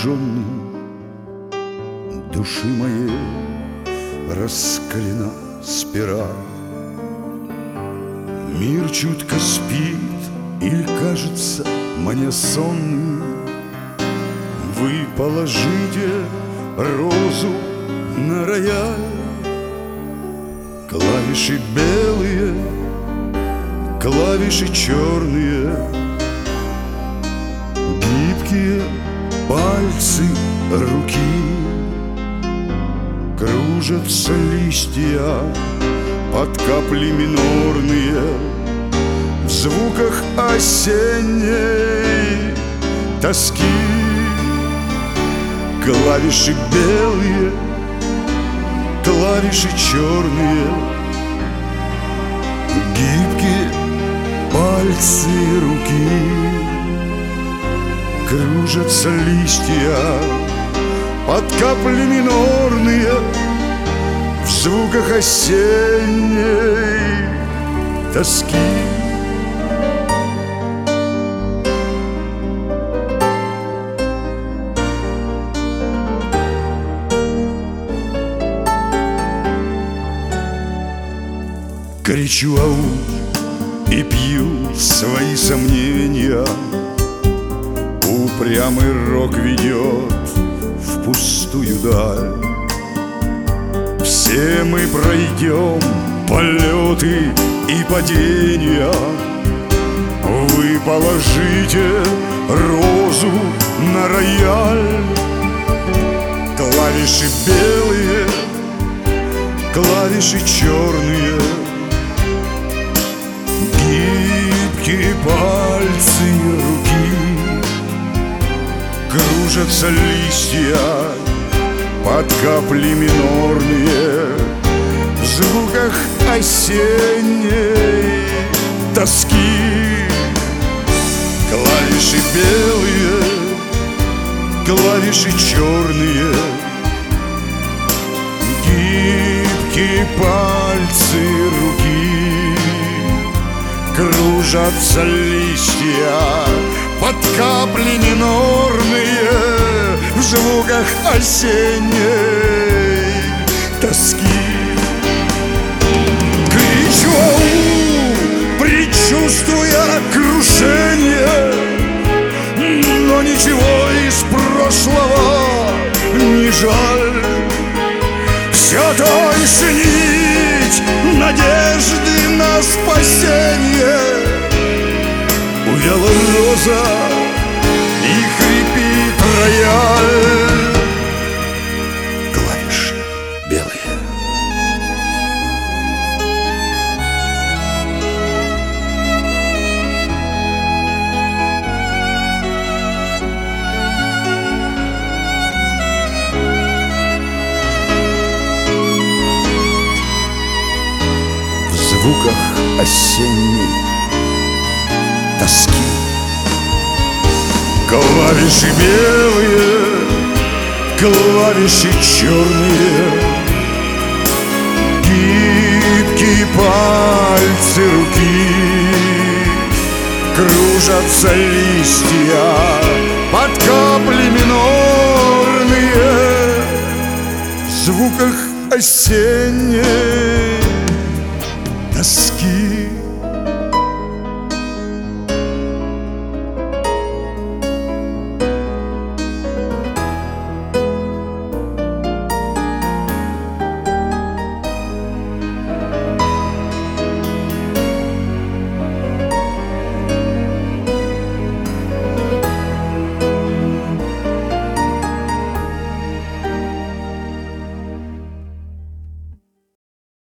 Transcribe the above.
обнаженной души моей раскалена спираль. Мир чутко спит или кажется мне сонным. Вы положите розу на рояль. Клавиши белые, клавиши черные, гибкие пальцы руки. Кружатся листья под капли минорные в звуках осенней тоски. Клавиши белые, клавиши черные, гибкие пальцы руки. Кружатся листья под капли минорные в звуках осенней тоски. Кричу ау и пью свои сомнения. Упрямый рок ведет в пустую даль. Все мы пройдем полеты и падения. Вы положите розу на рояль. Клавиши белые, клавиши черные, гибкие пальцы руки. Кружатся листья под капли минорные в звуках осенней тоски. Клавиши белые, клавиши черные, гибкие пальцы руки. Кружатся листья под капли минорные в звуках осенней тоски. Кричу ау, предчувствуя крушение, но ничего из прошлого не жаль. Все тоньше нить надежды на спасение. Увяла роза и хрипит рояль. Клавиши белые. В звуках осенней тоски. Клавиши белые, клавиши черные, гибкие пальцы руки. Кружатся листья под капли минорные в звуках осенней тоски.